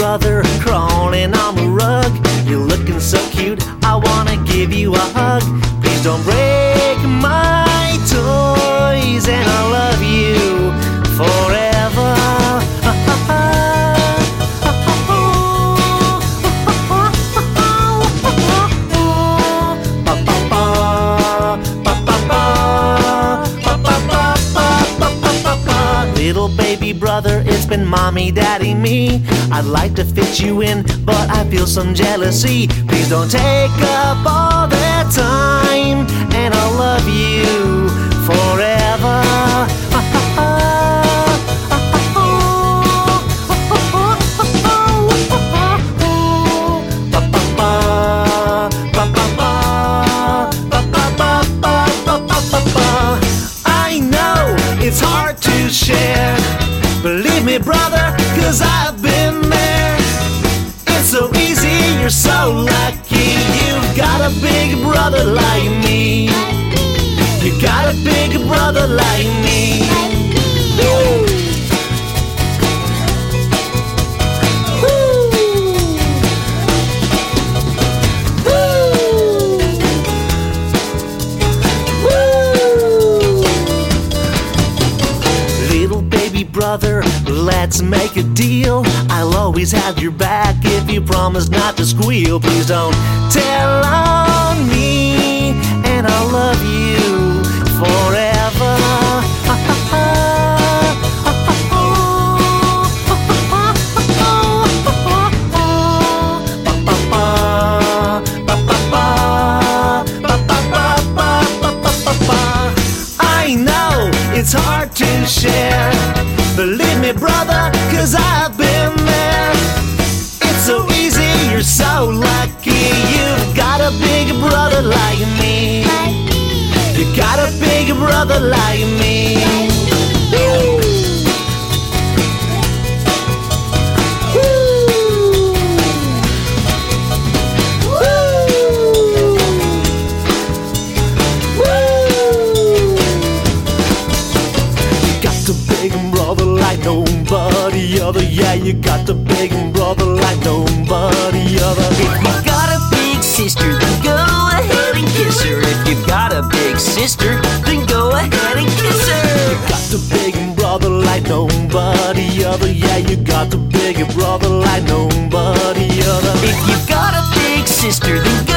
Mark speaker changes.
Speaker 1: brother crawling on the rug. You're looking so cute, I wanna give you a hug. Please don't break my toys, and I love you forever. Little baby brother, it's been mommy, daddy, me. I'd like to fit you in, but I feel some jealousy. Please don't take up all that time, and I'll love you forever. I know it's hard to share, believe me brother, 'cause I've been there. It's so easy, you're so lucky. You've got a big brother like me. You got a big brother like me. Woo. Brother, let's make a deal. I'll always have your back if you promise not to squeal. Please don't tell on me, and I'll love you forever. I know it's hard to share, believe me brother, 'cause I've been there. It's so easy, you're so lucky. You've got a big brother like me. You got a big brother like me. Woo. Nobody other, yeah, you got the big brother like nobody other.
Speaker 2: If you got a big sister, then go ahead and kiss her. If you got a big sister, then go ahead and kiss her.
Speaker 1: You got the big brother like nobody other, yeah, you got the big brother like nobody other.
Speaker 2: If you got a big sister, then go